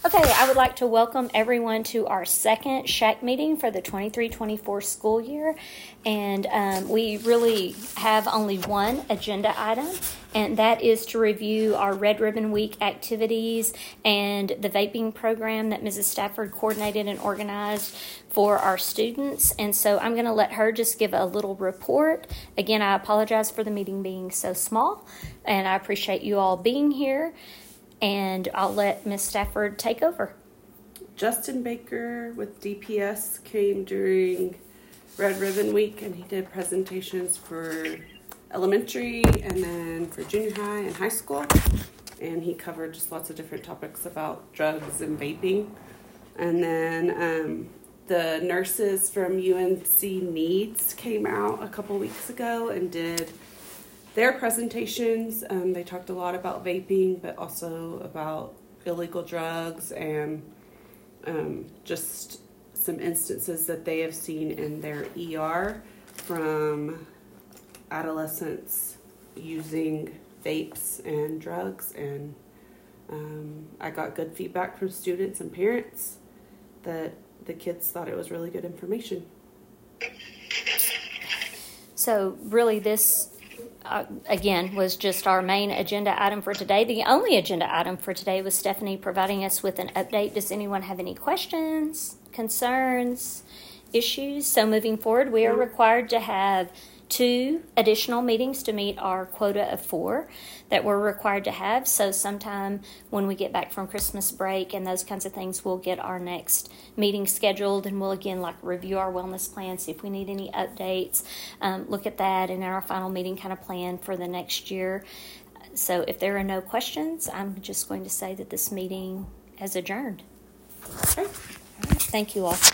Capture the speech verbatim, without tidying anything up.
Okay, I would like to welcome everyone to our second SHAC meeting for the twenty-three twenty-four school year. And um, we really have only one agenda item, and that is to review our Red Ribbon Week activities and the vaping program that Missus Stafford coordinated and organized for our students. And so I'm going to let her just give a little report. Again, I apologize for the meeting being so small, and I appreciate you all being here. And I'll let Miz Stafford take over. Justin Baker with D P S came during Red Ribbon Week, and he did presentations for elementary and then for junior high and high school. And he covered just lots of different topics about drugs and vaping. And then um, the nurses from U N C Needs came out a couple weeks ago and did their presentations. Um, they talked a lot about vaping, but also about illegal drugs and um, just some instances that they have seen in their E R from adolescents using vapes and drugs. And um, I got good feedback from students and parents that the kids thought it was really good information. So really this Uh, again, was just our main agenda item for today. The only agenda item for today was Stephanie providing us with an update. Does anyone have any questions, concerns, issues? So moving forward, we are required to have two additional meetings to meet our quota of four that we're required to have. So sometime when we get back from Christmas break and those kinds of things, we'll get our next meeting scheduled, and we'll again like review our wellness plan, see if we need any updates, um, look at that, and in our final meeting kind of plan for the next year. So if there are no questions, I'm just going to say that this meeting has adjourned. Okay. Thank you all.